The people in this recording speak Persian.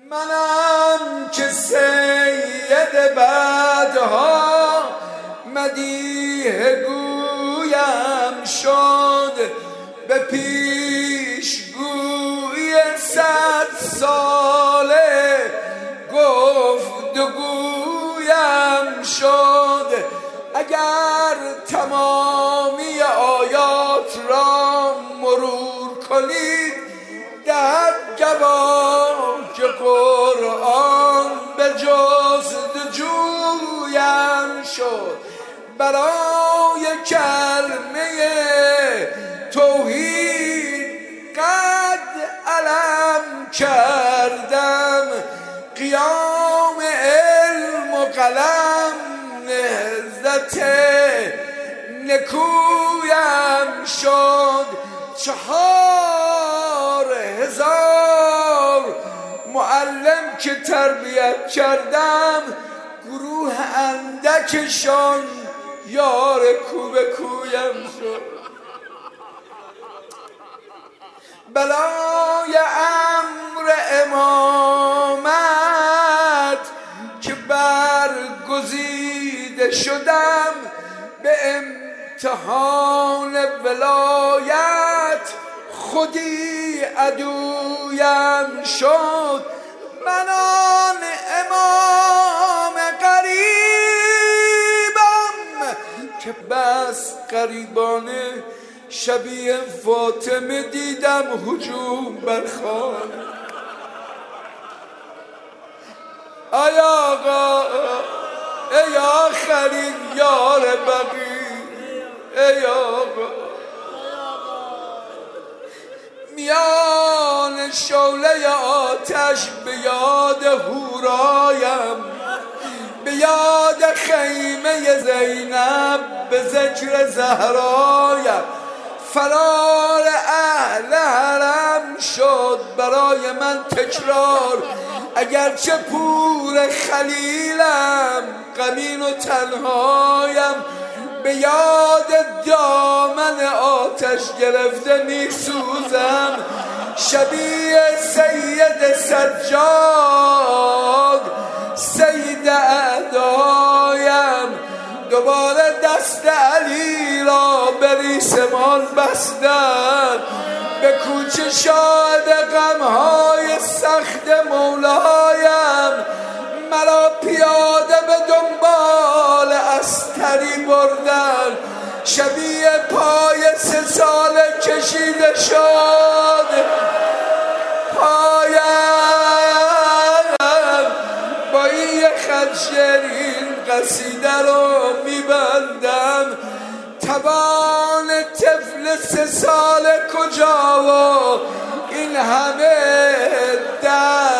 منم که سید بعدها مدیح گویم شد، به پیشگوی 100 ساله گفتگویم شد. اگر تمامی آیات را مرور کنید دهد جواب که قرآن به جستجویم شد. برای کلمه توحید قد علم کردم، قیام علم و قلم نهضت نکویم شد. 4000 معلم که تربیت کردم، گروه اندکشان یار کوبه کویم شد. بلای امر امامت که برگزیده شدم، به امتحان ولایت خودی عدویم شد. من آن امام قریبم که بس قریبانه شبیه فاطمه دیدم هجوم بر خانه. ای آقا ای آخرین یار بقی، ای آقا میان شعله آتش به یاد هورایم، به یاد خیمه زینب، به ذکر زهرایم. فرار اهل حرم شد برای من تکرار، اگرچه پور خلیلم غمین و تنهایم. به یاد دامن آتش گرفته می سوزم، شبیه سید سجاد سید اعدایم. دوباره دست علی را به ریسمان بستن، به کوچه شاهد غمهای سخت مولایم. مرا پیاده به دنبال استری بردن، شبیه پای 3 ساله کشیده شد. پایم با این خط شیرین قصیده رو میبندم. توان طفل 3 ساله کجا و این همه درد